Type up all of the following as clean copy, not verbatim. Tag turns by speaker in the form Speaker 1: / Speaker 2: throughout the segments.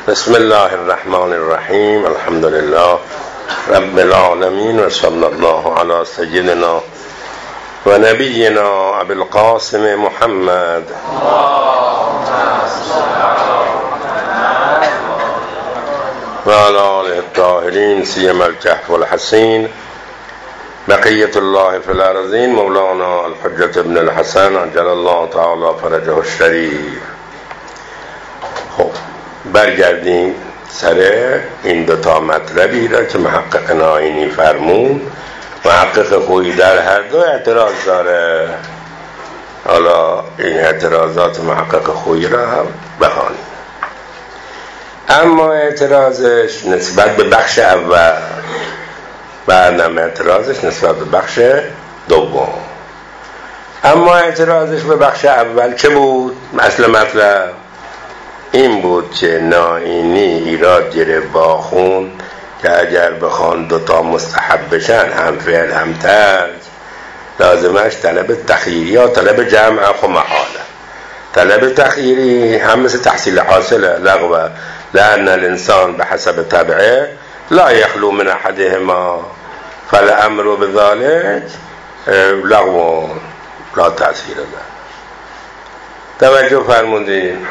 Speaker 1: بسم الله الرحمن الرحیم. الحمد لله رب العالمین و صلی الله علی سیدنا و نبینا ابی القاسم محمد و علی آله الطاهرین سیما الکهف الحسین بقیت الله فی الارضین مولانا الحجة ابن الحسن عجل الله تعالی فرجه الشریف. خب برگردیم سر این دوتا مطلبی را که محقق ناینی فرمود. محقق خویی در هر دو اعتراض داره. حالا این اعتراضات محقق خویی را هم بخوانیم. اما اعتراضش نسبت به بخش اول، بعدم اعتراضش نسبت به بخش دوم. اما اعتراضش به بخش اول چه بود؟ اصل مطلب این بود که ناینی ایراد گرفت با خون که اگر بخوان دوتا مستحب بشن، هم فعل هم ترک، لازمش طلب تخییری یا طلب جمع خو محاله. طلب تخییری هم مثل تحصیل حاصله، لغوه، لأن الانسان به حسب طبعه لا یخلو من احدهما فالامر بذلك لغو لا تأثیر له. توجه فرمودین.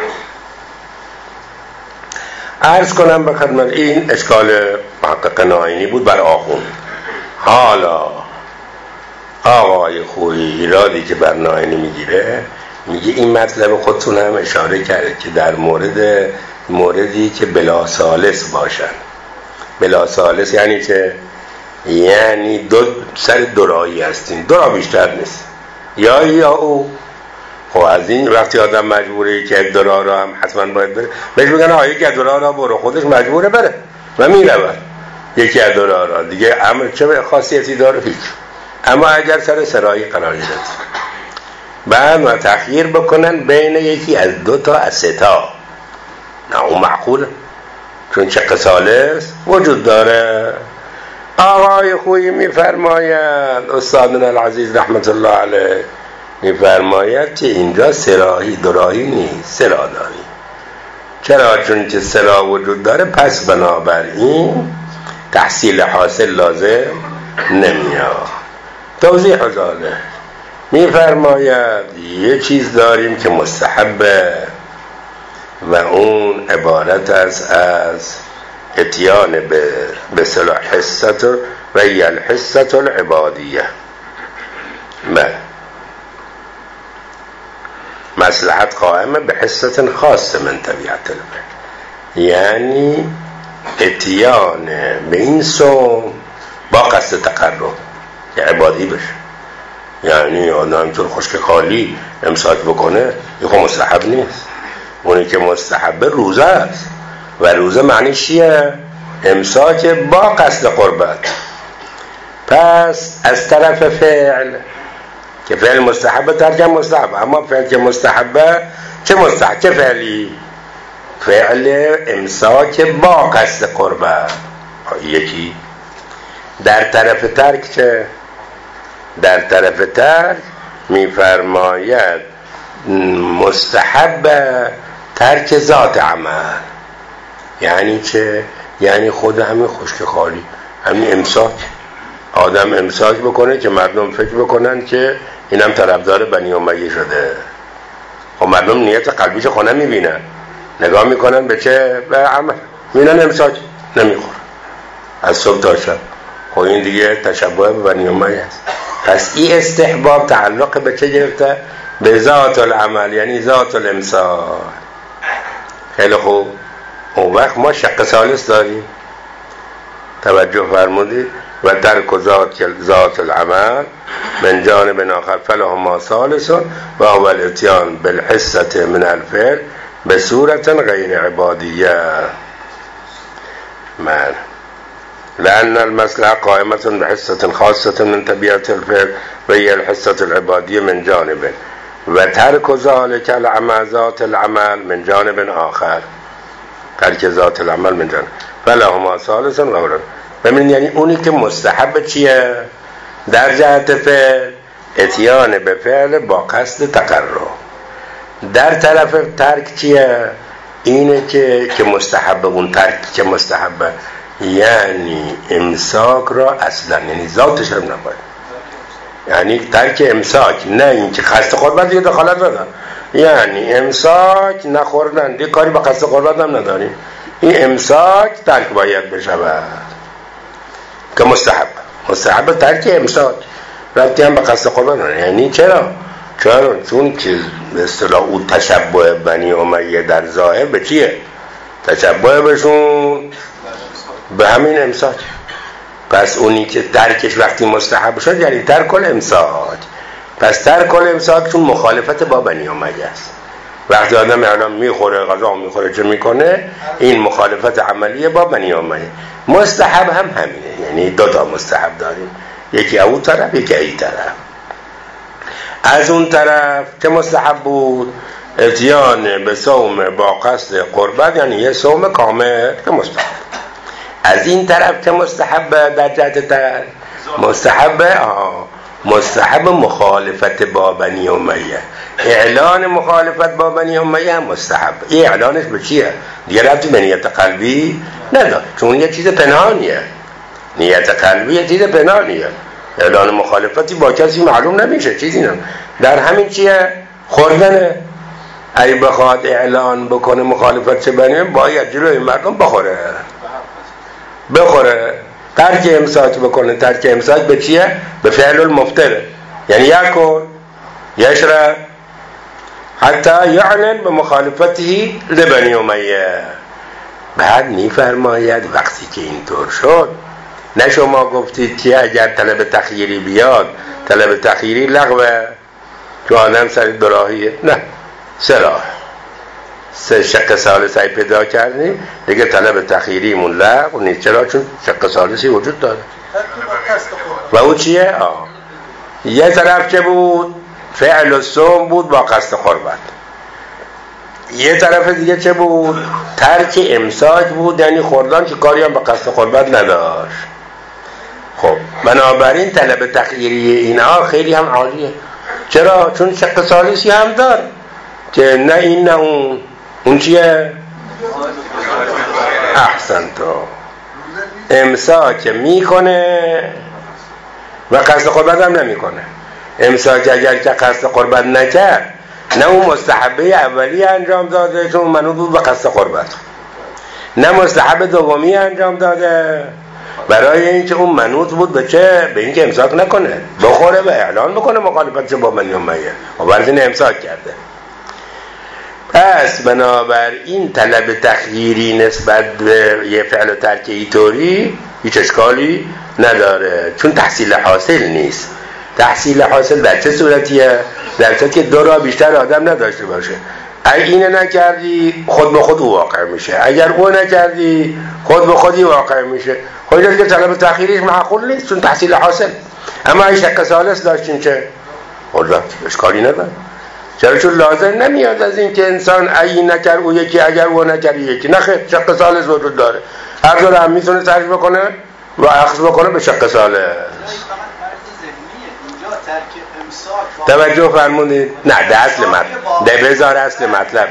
Speaker 1: عرض کنم به خدمت این اشکال محقق ناینی بود بر آخوند. حالا آقای خویی ایرادی که بر ناینی میگیره، میگه این مطلب خودتون هم اشاره کرده که در موردی که بلا ثالث باشن. بلا ثالث یعنی که یعنی دو سر دورایی هستین، دورا بیشتر نیست، یا او. خب از این وقتی آدم مجبوره که دورا را هم حتما باید بره، بهش میگن یکی از دورا را برو، خودش مجبوره بره و میرود یکی از دورا را دیگه. امر چه خاصیتی داره؟ هیچ. اما اگر سر سرایی قرار گرفت بعد ما تخییر بکنن بین یکی از دو تا از سه تا، نه اون معقوله، چون شق ثالث وجود داره. آقای خویی میفرماید، استادنا العزیز رحمت الله علیه میفرماید که اینجا سراحی دراحی نیست، سرا داری. چرا؟ چون که سرا وجود داره، پس بنابراین تحصیل حاصل لازم نمیاد. توضیح حضاله میفرماید یه چیز داریم که مستحبه و اون عبارت است از اتیان به صلاح حصت و الحصت العبادیه. مصلحت قائمه به حصت خاص من طبیعت الفعل، یعنی اتیان به این صوم با قصد تقرب که عبادی بشه. یعنی آدم چون خشک خالی امساک بکنه این خب مستحب نیست. اونی که مستحب روزه است و روزه معنی چیه؟ امساک با قصد قربت. پس از طرف فعل که فعل مستحبه، ترک مستحبه. اما فعل که مستحبه چه مستحب؟ چه فعلی؟ فعل امساک با قصد قربت. یکی. در طرف ترک چه؟ در طرف ترک میفرماید مستحب ترک ذات عمل. یعنی چه؟ یعنی خود همین خشک خالی، همین امساک، آدم امساک بکنه که مردم فکر بکنن که اینم طرفدار بنی امیه شده. خب مردم نیت قلبیش خونه میبینن، نگاه میکنن به چه؟ به عمل، میبینن امساک نمیخوره از صبح تا شب. خب این دیگه تشبه به بنی امیه است. پس این استحباب تعلق به چه گرفته؟ به ذات العمل، یعنی ذات الامساک. خیلی خوب. اون وقت ما شق ثالث داریم. توجه فرمودید. و ترک ذات العمل من جانب آخر فلهما ثالث و هو الاتیان بالحصة من الفعل به صورت غیر عبادیه. لأن المصلحة قائمة بحصة خاصة من طبيعة الفعل وهي الحصة العبادية من جانب و ترک ذلك العمل ذات العمل من جانب آخر. ترک ذات العمل من جانب فلهما ثالث و غیر. ببینید یعنی اونی که مستحب چیه؟ در جهت فعل اتیان به فعل با قصد تقرب. در طرف ترک چیه؟ اینه که مستحب، اون ترکی که مستحبه یعنی امساک را اصلا، یعنی ذاتش هم نباید، یعنی ترک امساک، نه اینکه قصد قربت دیگه دخالت نداره، یعنی امساک نخوردن دیگه کاری با قصد قربت هم نداریم، این امساک ترک باید بشود که مستحب ترک امساک ربطی هم به قصد قربت نداره. یعنی چرا؟ چون که به اصطلاح اون تشبه بنی امیه در ظاهر به چیه؟ تشبه بهشون به همین امساک. پس اونی که ترکش وقتی مستحب شد یعنی ترک الامساک. پس ترک الامساک چون مخالفت با بنی امیه است. وقتی آدم الان میخوره غذا میخوره چه میکنه؟ این مخالفت عملیه با بنی امیه. مستحب هم همینه، یعنی دو تا مستحب داریم، یکی اون طرف یکی این طرف. از اون طرف که مستحب بود اتیان به صوم با قصد قربت، یعنی یه صوم کامل که مستحب. از این طرف که مستحب در جهت تر مستحب مخالفت با بنی امیه، اعلان مخالفت با بنی امیه هم مستحب. این اعلانش به چیه؟ دیگه ربطی به نیت قلبی نداره، چون یه چیز پنهانیه. نیت قلبی یه چیز پنهانیه، اعلان مخالفتی با کسی معلوم نمیشه، چیزی نه. در همین چیه؟ خوردنه. اگه بخواد اعلان بکنه مخالفت چه بنی، باید جلوی مردم بخوره. ترک امساک بکنه. ترک امساک به چیه؟ به فعل المفتره، یعنی یکن یشرب حتی یعلن به مخالفتی لبنی امیه. بعد میفرماید وقتی که اینطور شد، نه شما گفتید که اگر طلب تخییری بیاد، طلب تخییری لغوه که آدم سر دراهیه، نه سراه سه شق ثالثی پیدا کردیم دیگه طلب تخییریمون لغو نیست. چرا؟ چون شق ثالثی وجود داره. و او چیه؟ یه طرف که بود فعل الصوم بود با قصد قربت، یه طرف دیگه چه بود؟ ترک امساک بود، یعنی خوردن که کاری هم با قصد قربت نداشت. خب بنابراین طلب تخییری اینها خیلی هم عالیه. چرا؟ چون شق ثالثی هم داره که نه این نه اون چیه؟ احسن تو امساک میکنه و قصد قربت هم نمیکنه. امساک اگر که قصد قربت نکرد، نه اون مستحبه اولی انجام داده چون منوط بود به قصد قربت، نه مستحب دومی انجام داده برای اینکه اون منوط بود به چه؟ به اینکه امساک نکنه، بخوره و اعلان بکنه مخالفت با بنی امیه، و برای امساک کرده. پس بنابراین طلب تخییری نسبت به یه فعل ترکی طوری هیچ اشکالی نداره، چون تحصیل حاصل نیست. تحصیل حاصل در چه صورتیه؟ در صورتی که دو را بیشتر آدم نداشته باشه. اگر اینه نکردی خود به خود او واقع میشه، اگر او نکردی خود به خودی واقع میشه. خود که طلب تخییریش معقول نیست چون تحصیل حاصل. اما این شق ثالث داشتین چه؟ خود اشکالی نداره. چرا؟ چون لازم نمیاد از این که انسان این نکرد او یکی، اگر او نکرد یکی. نه خیر، شق ثالث وجود داره، هر دو هم میتونه ترک بکنه و اخذ بکنه به شق ثالث. توجه فرمودید؟ نه ده اصل مطلب، ده بذار اصل مطلب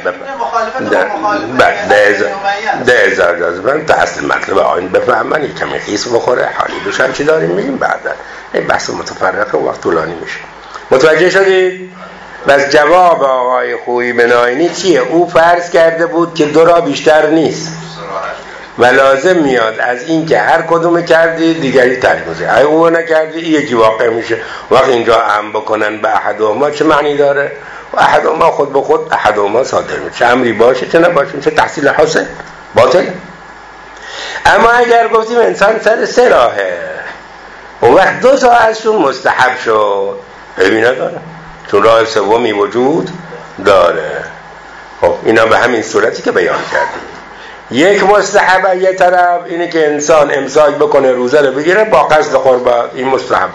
Speaker 1: ده هزار دازبن تا اصل مطلب آین بفهمن، یک کمی خیس بخوره حالی دوشم چی داریم میگیم بعدا. این بحث متفرقه و وقت طولانی میشه. متوجه شدید؟ بس جواب آقای خویی بناینی چیه؟ او فرض کرده بود که دو را بیشتر نیست و لازم میاد از این که هر کدوم کردی دیگری ترک میشه. اگه او نکردی یکی واقع میشه. وقت اینجا هم بکنن به احدهما چه معنی داره؟ و احدهما خود به خود احدهما صادر میشه، چه امری باشه چه نباشه، چه تحصیل حاصل باطل. اما اگر گفتیم انسان سر سه راهه، اون وقت دو تا ازشون مستحب شد، ببینه داره چون راه سومی وجود داره. خب اینا به همین صورتی که بیان کردیم. یک مستحب یه طرف اینه که انسان امساک بکنه روزه رو بگیره با قصد قربت، این مستحبه.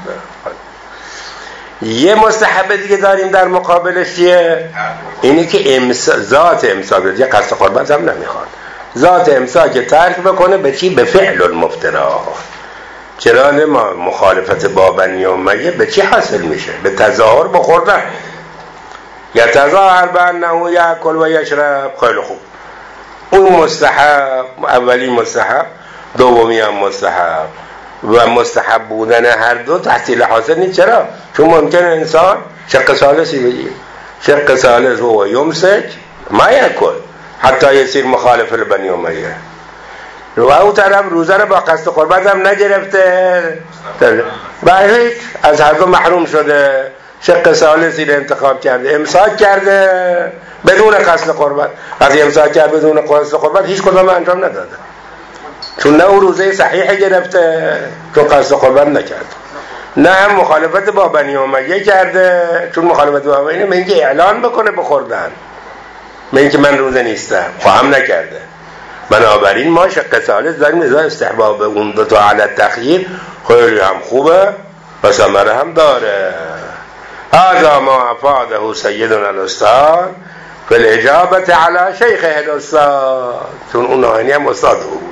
Speaker 1: یه مستحب دیگه داریم در مقابلش چیه؟ اینه که ذات امساک رو، یه قصد قربت هم نمیخواد، ذات امساک ترک بکنه به چی؟ به فعل المفترا. چرا؟ ما مخالفت با بنی امیه به چی حاصل میشه؟ به تظاهر بخوردن. یا تظاهر بانه یاکل و یشرب. خیلی خوب، اون مستحب، اولی مستحب، دومی هم مستحب و مستحب بودن هر دو تحصیل حاصل نیست. چرا؟ چون ممکنه انسان شق ثالثی بگیره. شق ثالث هو یمسک ما یکل حتی یصیر مخالف لبنی امیه، و او طرف روزه رو با قصد قربت هم نگرفته و هیچ از هر دو محروم شده، شق ثالثی رو انتخاب کرده، امساک کرده بدون قصد قربت. وقتی امساک کرده بدون قصد قربت هیچ کدام انجام نداده، چون نه او روزه صحیح گرفته چون قصد قربت نکرده، نه هم مخالفت با بنی امیه کرده چون مخالفت با بنی امیه اینکه اعلان بکنه بخوردن من اینکه من روزه نیستم خواهم نکرده. بنابراین ما شق ثالث داریم، ازا استحباب اون دو تا علی تخییر خیلی هم خوبه و ثمره هم داره. هذا ما افاده سیدنا الاستاد فی الاجابه علی شیخه الاستاد، چون اون آینی هم استاد بود.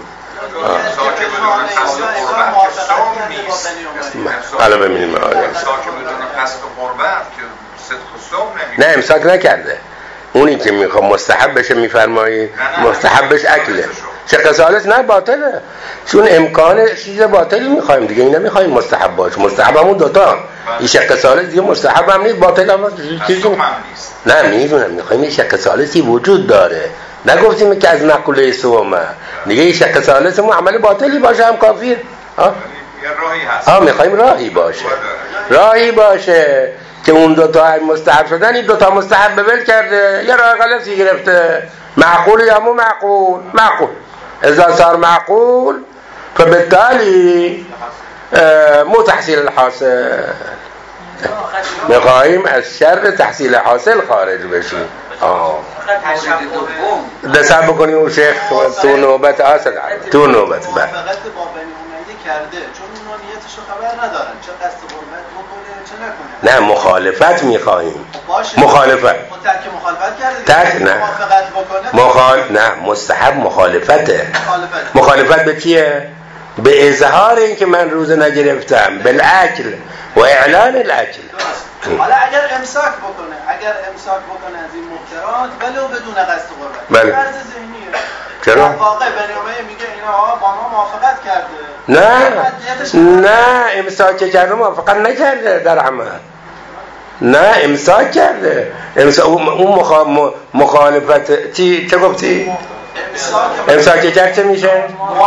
Speaker 1: حالا ببینیم نه امساک نکرده، اونی که میخواد مستحب بشه میفرمایی مستحبش اکله. شق ثالث نه باطله، چون امکان چیز باطلی میخوایم دیگه، اینا میخوایم مستحب باشه. مستحب همون دوتا، این شق ثالث دیگه مستحب هم نیست باطل هم نیست. نه میدونم میخوایم این شق ثالثی وجود داره، نگفتیم که از نقله سومه دیگه این شق ثالث مو عمل باطلی باشه هم کافیه. میخوایم راهی باشه که اون دوتا مستحب شدن، این دوتا مستحب ببل کرده یه راه غلطی گرفته. معقول یا مو معقول اذا صار معقول فبالتالي مو تحصیل الحاصل. میخواییم از شر تحصیل حاصل خارج بشیم. دست بکنیم اون شیخ تو نوبت آسد تو نوبت
Speaker 2: فقط با بنی امیه کرده چون اونا نیتشو خبر ندارن چه قصد قربت بکنه چه نکنه.
Speaker 1: نه مخالفت میخواییم. مخالفت
Speaker 2: ترک مخالفت کرده
Speaker 1: نه
Speaker 2: موافقت بکنه
Speaker 1: نه مستحب مخالفته. مخالفت به چیه؟ به اظهار این که من روزه نگرفتم بالاکل و اعلان الاکل.
Speaker 2: حالا اگر امساک بکنه از این مفترات ولو بدون قصد قربت
Speaker 1: بله.
Speaker 2: فرض ذهنیه.
Speaker 1: چرا؟
Speaker 2: واقع بنی امیه میگه اینا با ما موافقت کرده.
Speaker 1: نه امساک کرده موافقت نکرده در عمل. نه امساک کرده. اون مخالفت چه گفتی؟ امساک کرد چه میشه؟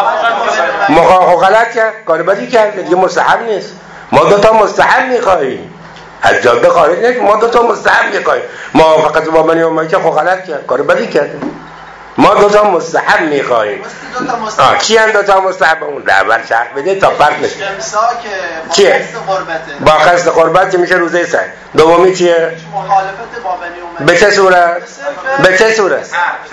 Speaker 1: غلط کرد، کار بدی کرده دیگه، مستحب نیست. ما دوتا مستحب میخواییم، از جاده خارج نشیم، ما دوتا مستحب میخواییم. موافقت با بنی امیه که خلط کرد، کار بدی کرده. ما دوتا مستحب میخواییم. کی هم دوتا مستحب؟ اون اول شرح بده تا فرق نشه. چیه؟ با قصد قربت میشه روزه سه. دومی چیه؟
Speaker 2: مخالفت با بنی امیه.
Speaker 1: به چه صورت؟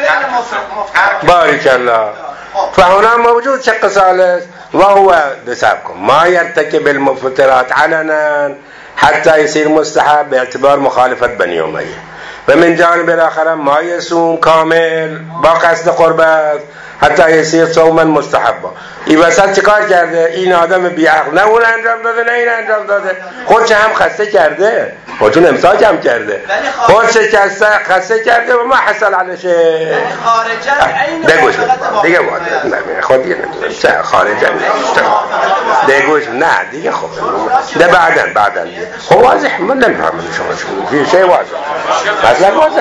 Speaker 1: بارک الله. فهنا موجود شق ثالث وهو دسابكم ما يرتكب المفترات علنا حتى يصير مستحب باعتبار مخالفة بني أمية، ومن جانب الآخر ما يصوم كامل با قصد قربت حتی يصير صوما مستحبا. این وسط چیکار کرده؟ این آدم بیعقل نه اون انجام داده نه این انجام داده، خودش هم خسته کرده، خودشون امساک هم کرده، خودش خسته کرده و ما حصل على شيء. دگوش دیگه واضح نه خودی نمیدونم چه خارجا دگوش نه دیگه خب ده بعدا خب واضح من نمیفهمم شما فی شيء واضح مثلا واضح.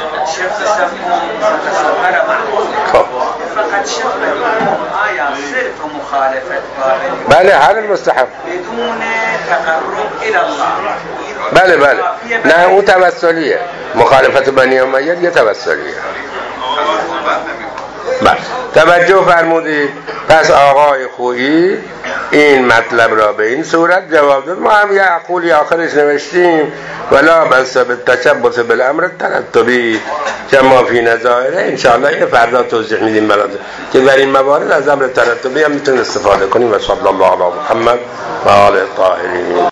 Speaker 1: خب
Speaker 3: فقط شرط آیا صرف مخالفت
Speaker 1: بله هذا المستحب
Speaker 3: بدون تقرب الى الله.
Speaker 1: بله نه اون توسلیه، مخالفت بنی امیه یه توسلیه. بله توجه فرمودید. پس آقای خویی این مطلب را به این صورت جواب داد. ما هم یه عقولی آخرش نوشتیم ولا بس بالتشبث بالامر الترتبی کما فی نظائره. انشاءالله این فردا توضیح میدیم براتون که در این موارد از امر ترتبی هم میتونید استفاده کنیم. و صلی الله علی محمد و آل الطاهرین.